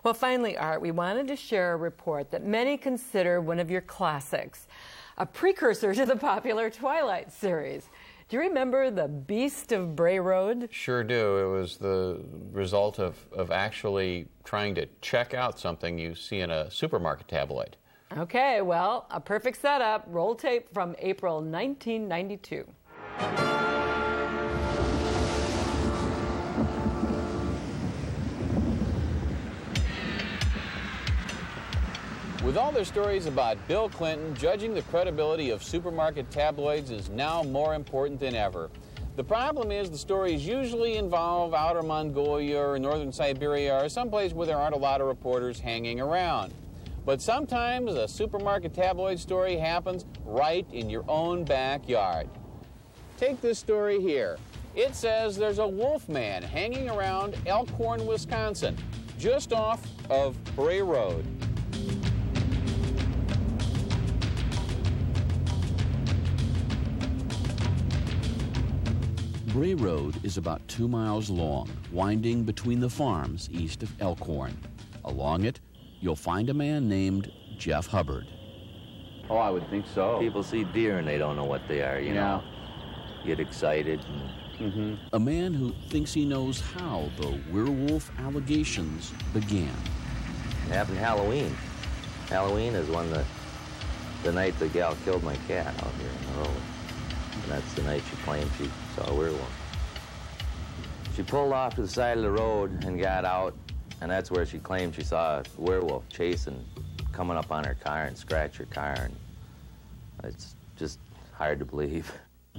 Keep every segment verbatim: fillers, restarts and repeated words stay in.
Well, finally, Art, we wanted to share a report that many consider one of your classics, a precursor to the popular Twilight series. Do you remember The Beast of Bray Road? Sure do. It was the result of, of actually trying to check out something you see in a supermarket tabloid. Okay, well, a perfect setup. Roll tape from April nineteen ninety-two. With all their stories about Bill Clinton, judging the credibility of supermarket tabloids is now more important than ever. The problem is the stories usually involve Outer Mongolia or Northern Siberia or someplace where there aren't a lot of reporters hanging around. But sometimes a supermarket tabloid story happens right in your own backyard. Take this story here. It says there's a wolf man hanging around Elkhorn, Wisconsin, just off of Bray Road. Bray Road is about two miles long, winding between the farms east of Elkhorn. Along it, you'll find a man named Jeff Hubbard. Oh, I would think so. People see deer and they don't know what they are, you Yeah. know. Get excited. And Mm-hmm. A man who thinks he knows how the werewolf allegations began. it happened Halloween. Halloween is when the the night the gal killed my cat out here in the road. And that's the night she claimed she saw a werewolf. She pulled off to the side of the road and got out, and that's where she claimed she saw a werewolf chasing, coming up on her car and scratch her car. And it's just hard to believe.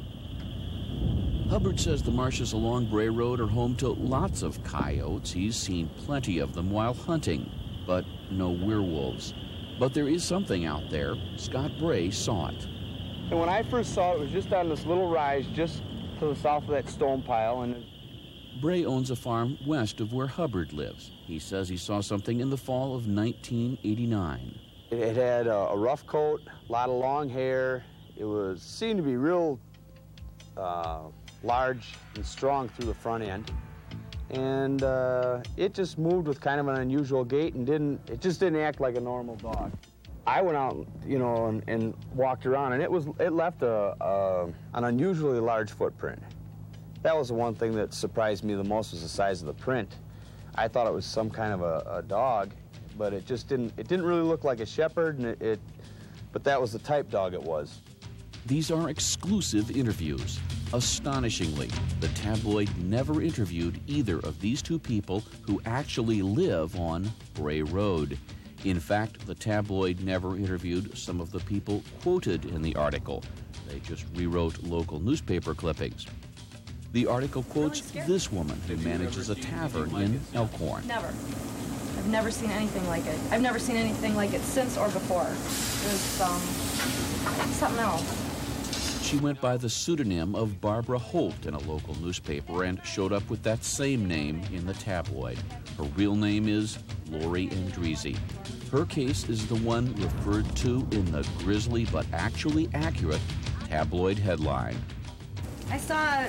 Hubbard says the marshes along Bray Road are home to lots of coyotes. He's seen plenty of them while hunting, but no werewolves. But there is something out there. Scott Bray saw it. And when I first saw it, it was just on this little rise just to the south of that stone pile. And Bray owns a farm west of where Hubbard lives. He says he saw something in the fall of nineteen eighty-nine. it, it had a, a rough coat, a lot of long hair. It was seemed to be real uh, large and strong through the front end. And uh, it just moved with kind of an unusual gait and didn't, it just didn't act like a normal dog. I went out, you know, and, and walked around, and it was it left a, a an unusually large footprint. That was the one thing that surprised me the most, was the size of the print. I thought it was some kind of a, a dog, but it just didn't. It didn't really look like a shepherd, and it, it. But that was the type dog it was. These are exclusive interviews. Astonishingly, the tabloid never interviewed either of these two people who actually live on Bray Road. In fact, the tabloid never interviewed some of the people quoted in the article. They just rewrote local newspaper clippings. The article quotes this woman who manages a tavern in Elkhorn. Never. I've never seen anything like it. I've never seen anything like it since or before. It was um, something else. She went by the pseudonym of Barbara Holt in a local newspaper and showed up with that same name in the tabloid. Her real name is Lori Andreezy. Her case is the one referred to in the grisly but actually accurate tabloid headline. I saw a,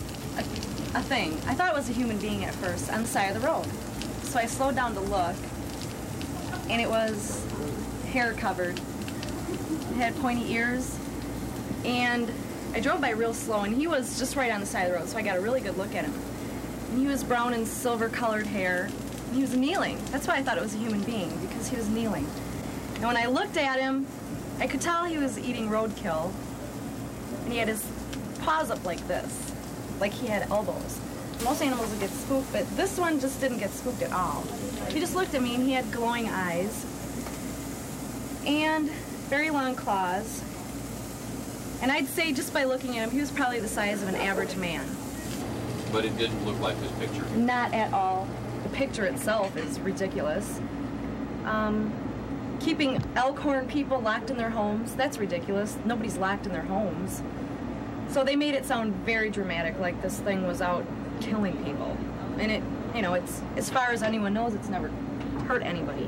a thing. I thought it was a human being at first on the side of the road. So I slowed down to look, and it was hair covered. It had pointy ears, and I drove by real slow, and he was just right on the side of the road, so I got a really good look at him. And he was brown and silver-colored hair. He was kneeling. That's why I thought it was a human being, because he was kneeling. And when I looked at him, I could tell he was eating roadkill. And he had his paws up like this, like he had elbows. Most animals would get spooked, but this one just didn't get spooked at all. He just looked at me, and he had glowing eyes and very long claws. And I'd say just by looking at him, he was probably the size of an average man. But it didn't look like this picture. Not at all. The picture itself is ridiculous. Um, keeping Elkhorn people locked in their homes, that's ridiculous. Nobody's locked in their homes. So they made it sound very dramatic, like this thing was out killing people. And it, you know, it's, as far as anyone knows, it's never hurt anybody.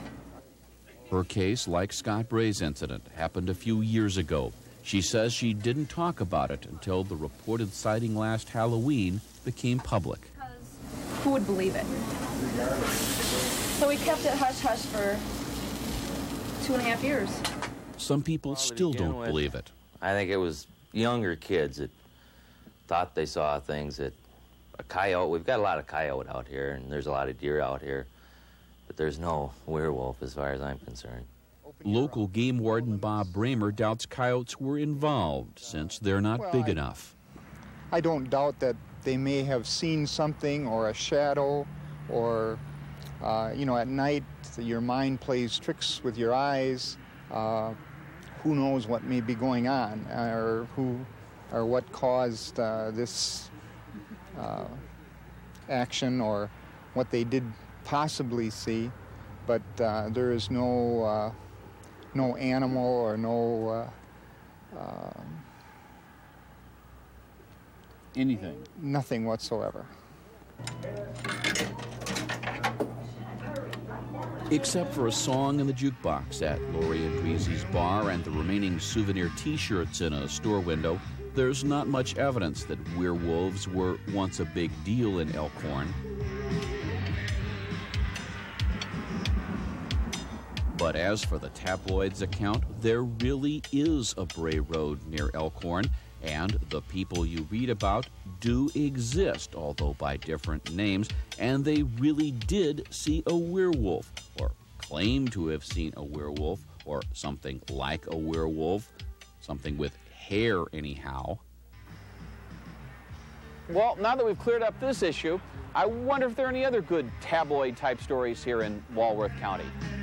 Her case, like Scott Bray's incident, happened a few years ago. She says she didn't talk about it until the reported sighting last Halloween became public. Who would believe it? So we kept it hush-hush for two and a half years. Some people Well, to still begin don't with, believe it. I think it was younger kids that thought they saw things that a coyote, we've got a lot of coyote out here, and there's a lot of deer out here, but there's no werewolf as far as I'm concerned. Local game warden Bob Bramer doubts coyotes were involved since they're not Well, big I- enough. I don't doubt that they may have seen something or a shadow or, uh, you know, at night your mind plays tricks with your eyes. Uh, who knows what may be going on uh, or who or what caused uh, this uh, action or what they did possibly see. But uh, there is no, uh, no animal or no uh, uh, Anything. nothing whatsoever. Except for a song in the jukebox at Lori and Breezy's bar and the remaining souvenir T-shirts in a store window, there's not much evidence that werewolves were once a big deal in Elkhorn. But as for the tabloids account, there really is a Bray Road near Elkhorn, and the people you read about do exist, although by different names, and they really did see a werewolf, or claim to have seen a werewolf, or something like a werewolf, something with hair anyhow. Well, now that we've cleared up this issue, I wonder if there are any other good tabloid-type stories here in Walworth County.